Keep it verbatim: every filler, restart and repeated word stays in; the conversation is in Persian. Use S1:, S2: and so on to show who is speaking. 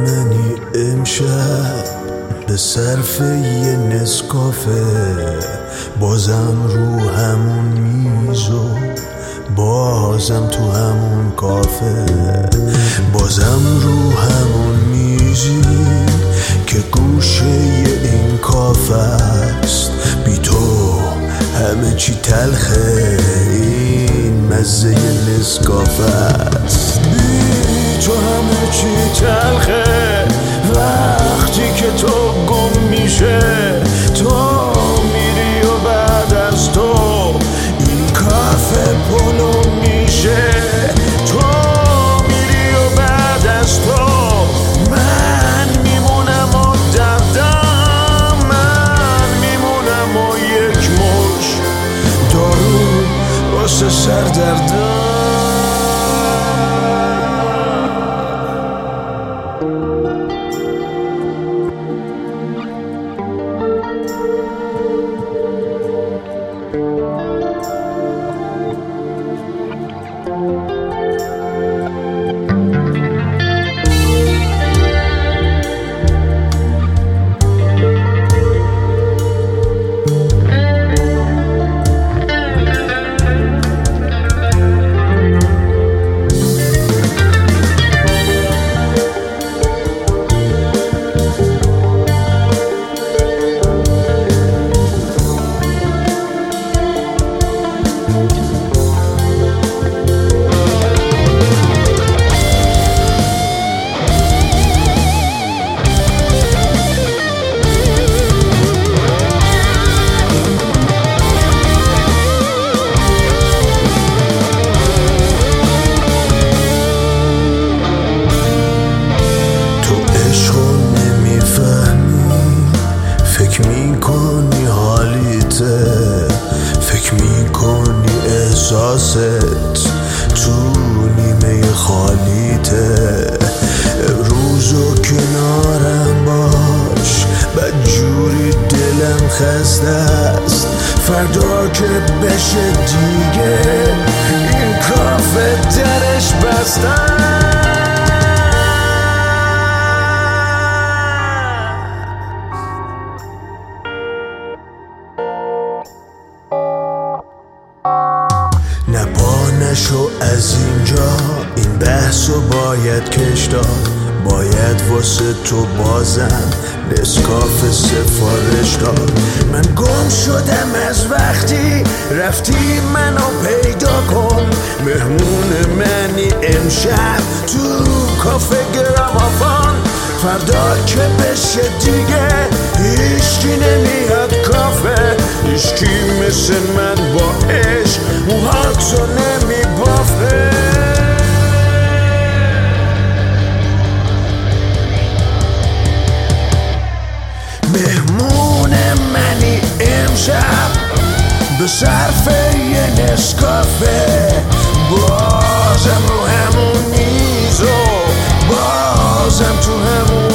S1: منی امشب به صرف یه نسکافه، بازم رو همون میز و بازم تو همون کافه، بازم رو همون میزی که گوشه این کافه است. بی تو همه چی تلخه، این مزه نسکافه است. بی تو همه چی تلخه وقتی که تو گم میشه، تو میری و بعد از تو این کافه پلو میشه. تو میری و بعد از تو من میمونم و دردم، من میمونم و یک مش دارو واسه سردردم. فکر میکنی حالیته، فکر میکنی احساست تو نیمه خالیته. امروزو کنارم باش، بدجوری دلم خسته است. فردا که بشه دیگه این کافه درش بسته. نه پا نشو از اینجا، این بحثو باید کش داد. باید واسه تو بازم نسکافه سفارش داد. من گم شدم از وقتی رفتی منو پیدا کن. مهمون منی امشب تو کافه گرامافون. فردا که بشه دیگه هیچکی نمیاد کافه، هیچکی مثل من با عشق موهاتو نمیبافه. مهمون منی امشب به صرف یه نسکافه، بازم رو همون میز و بازم تو همون